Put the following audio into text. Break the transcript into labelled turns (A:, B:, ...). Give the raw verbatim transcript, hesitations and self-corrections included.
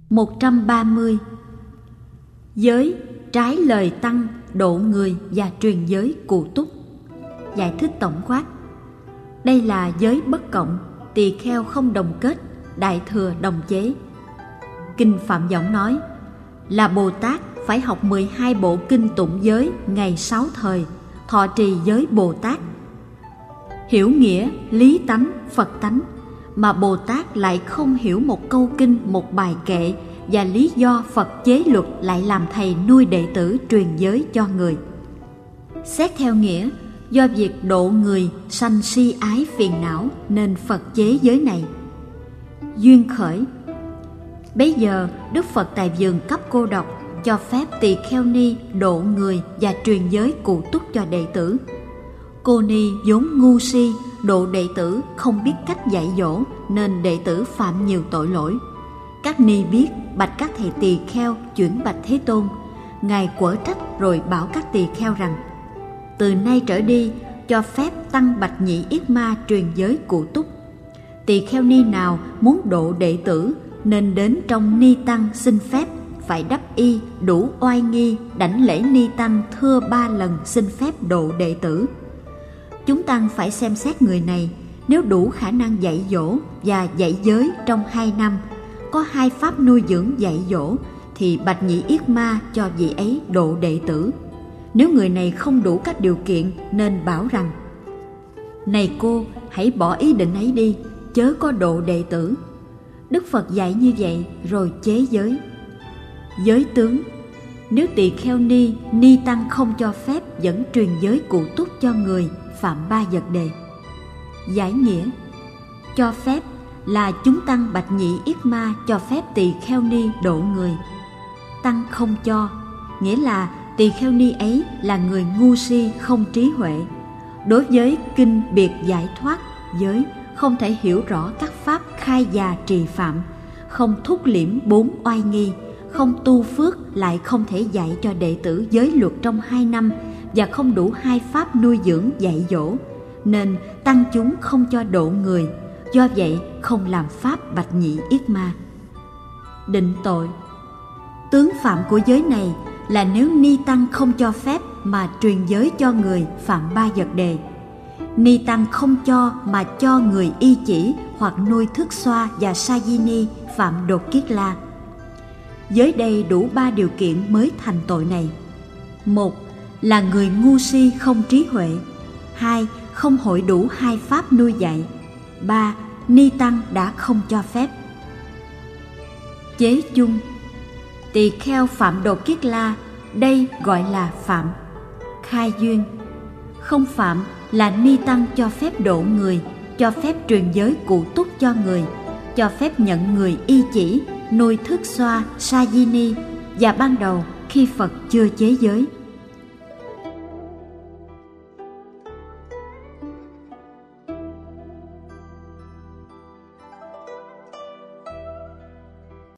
A: một trăm ba mươi. Giới trái lời tăng, độ người và truyền giới cụ túc. Giải thích tổng quát. Đây là giới bất cộng, tỳ kheo không đồng kết, đại thừa đồng chế. Kinh Phạm Võng nói là Bồ Tát phải học mười hai bộ kinh tụng giới ngày sáu thời, thọ trì giới Bồ Tát. Hiểu nghĩa, lý tánh, Phật tánh, mà Bồ Tát lại không hiểu một câu kinh, một bài kệ, và lý do Phật chế luật lại làm thầy nuôi đệ tử truyền giới cho người. Xét theo nghĩa, do việc độ người sanh si ái phiền não nên Phật chế giới này. Duyên khởi. Bấy giờ Đức Phật tại vườn Cấp Cô Độc cho phép tỳ kheo ni độ người và truyền giới cụ túc cho đệ tử. Cô ni vốn ngu si, độ đệ tử không biết cách dạy dỗ nên đệ tử phạm nhiều tội lỗi. Các ni biết bạch các thầy tỳ kheo chuyển bạch Thế Tôn. Ngài quở trách rồi bảo các tỳ kheo rằng: từ nay trở đi cho phép tăng bạch nhị yết ma truyền giới cụ túc. Tỳ kheo ni nào muốn độ đệ tử nên đến trong ni tăng xin phép, phải đắp y đủ oai nghi, đảnh lễ ni tăng thưa ba lần xin phép độ đệ tử. Chúng tăng phải xem xét người này, nếu đủ khả năng dạy dỗ và dạy giới trong hai năm, có hai pháp nuôi dưỡng dạy dỗ, thì bạch nhị yết ma cho vị ấy độ đệ tử. Nếu người này không đủ các điều kiện nên bảo rằng: này cô, hãy bỏ ý định ấy đi, chớ có độ đệ tử. Đức Phật dạy như vậy rồi chế giới. Giới tướng. Nếu tỳ kheo ni, ni tăng không cho phép vẫn truyền giới cụ túc cho người, phạm ba vật đề. Giải nghĩa. Cho phép là chúng tăng bạch nhị yết ma cho phép tỳ kheo ni độ người. Tăng không cho, nghĩa là tỳ kheo ni ấy là người ngu si không trí huệ. Đối với kinh biệt giải thoát giới không thể hiểu rõ các pháp khai già trì phạm, không thúc liễm bốn oai nghi, không tu phước, lại không thể dạy cho đệ tử giới luật trong hai năm và không đủ hai pháp nuôi dưỡng dạy dỗ, nên tăng chúng không cho độ người, do vậy không làm pháp bạch nhị yết ma. Định tội. Tướng phạm của giới này là nếu ni tăng không cho phép mà truyền giới cho người, phạm ba vật đề. Ni tăng không cho mà cho người y chỉ hoặc nuôi thức xoa và sa di ni, phạm đột kiết la. Giới đây đủ ba điều kiện mới thành tội này. Một là người ngu si không trí huệ. Hai, không hội đủ hai pháp nuôi dạy. Ba, ni tăng đã không cho phép. Chế chung. Tỳ kheo phạm đột kiết la, đây gọi là phạm. Khai duyên. Không phạm là ni tăng cho phép độ người, cho phép truyền giới cụ túc cho người, cho phép nhận người y chỉ, nuôi thức xoa, sa di ni, và ban đầu khi Phật chưa chế giới.